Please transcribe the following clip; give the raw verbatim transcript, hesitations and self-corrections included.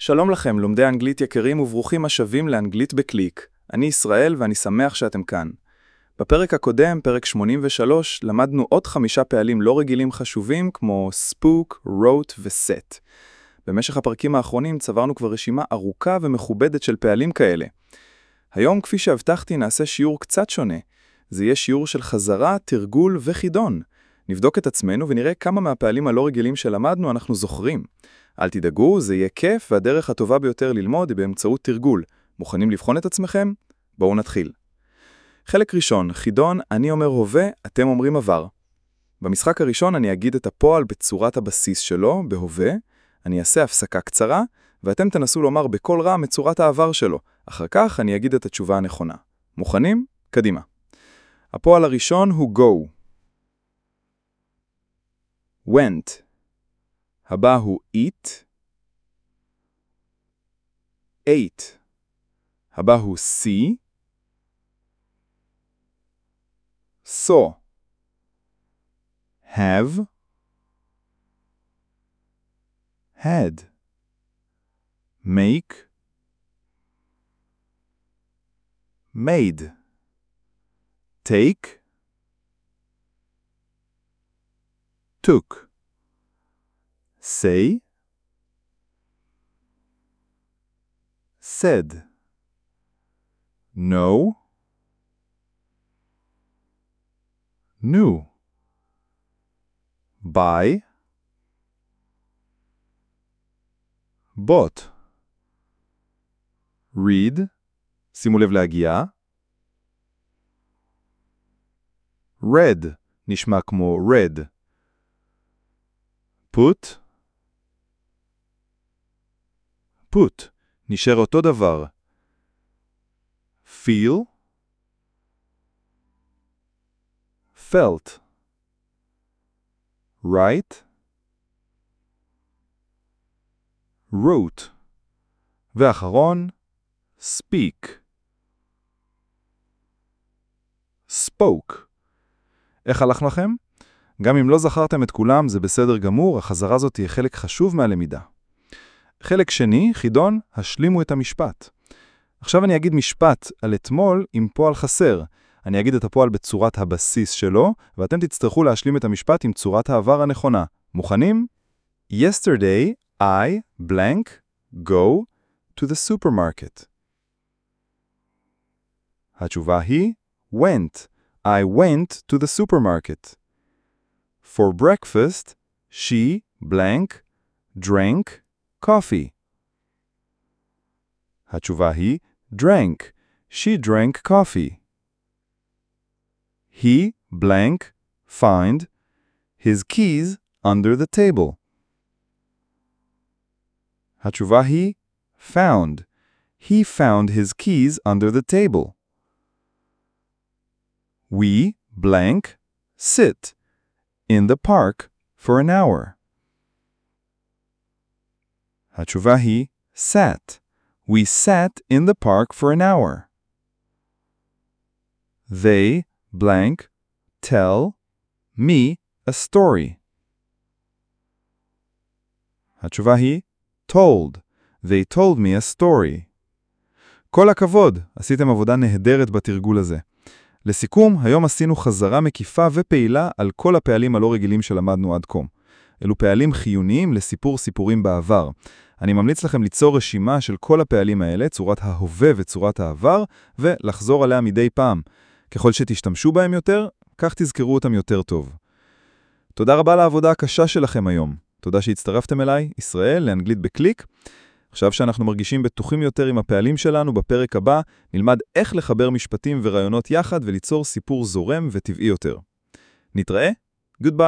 שלום לכם, לומדי אנגלית יקרים וברוכים השבים לאנגלית בקליק. אני ישראל ואני שמח שאתם כאן. בפרק הקודם, פרק שמונים ושלוש, למדנו עוד חמישה פעלים לא רגילים חשובים כמו spook, wrote ו-set. במשך הפרקים האחרונים צברנו כבר רשימה ארוכה ומכובדת של פעלים כאלה. היום, כפי שהבטחתי, נעשה שיעור קצת שונה. זה יהיה שיעור של חזרה, תרגול וחידון. נבדוק את עצמנו ונראה כמה מהפעלים הלא רגילים שלמדנו אנחנו זוכרים. אל תדאגו, זה יהיה כיף, והדרך הטובה ביותר ללמוד היא באמצעות תרגול. מוכנים לבחון את עצמכם? בואו נתחיל. חלק ראשון, חידון, אני אומר הווה, אתם אומרים עבר. במשחק הראשון אני אגיד את הפועל בצורת הבסיס שלו, בהווה, אני אעשה הפסקה קצרה, ואתם תנסו לומר בכל רם את צורת העבר שלו. אחר כך אני אגיד את התשובה הנכונה. מוכנים? קדימה. הפועל הראשון הוא go. went. הבא הוא eat. ate. הבא הוא see. saw. have. had. make. made. take. took. say. said. know. knew. buy. bought. read. שימו לב להגיעה. read נשמע כמו read. put. put נשאר אותו דבר. feel. felt. write. wrote. ואחרון, speak. spoke. איך הלך לכם? גם אם לא זכרתם את כולם, זה בסדר גמור, החזרה הזאת תהיה חלק חשוב מהלמידה. חלק שני, חידון, השלימו את המשפט. עכשיו אני אגיד משפט על אתמול עם פועל חסר. אני אגיד את הפועל בצורת הבסיס שלו, ואתם תצטרכו להשלים את המשפט עם צורת העבר הנכונה. מוכנים? Yesterday, I, blank, go to the supermarket. התשובה היא, went. I went to the supermarket. For breakfast, she, blank, drank coffee. התשובה היא, drank. She drank coffee. He, blank, find his keys under the table. התשובה היא, found. He found his keys under the table. We, blank, sit in the park for an hour. התשובה היא, sat. We sat in the park for an hour. They, blank, tell me a story. התשובה היא, told. They told me a story. כל הכבוד, עשיתם עבודה נהדרת בתרגול הזה. לסיכום, היום עשינו חזרה מקיפה ופעילה על כל הפעלים הלא רגילים שלמדנו עד כה. אלו פעלים חיוניים לסיפור סיפורים בעבר. אני ממליץ לכם ליצור רשימה של כל הפעלים האלה, צורת ההווה וצורת העבר, ולחזור עליה מדי פעם. ככל שתשתמשו בהם יותר, כך תזכרו אותם יותר טוב. תודה רבה על העבודה הקשה שלכם היום. תודה שהצטרפתם אליי, ישראל, לאנגלית בקליק. עכשיו שאנחנו מרגישים בטוחים יותר עם הפעלים שלנו, בפרק הבא נלמד איך לחבר משפטים ורעיונות יחד וליצור סיפור זורם וטבעי יותר. נתראה? גודביי.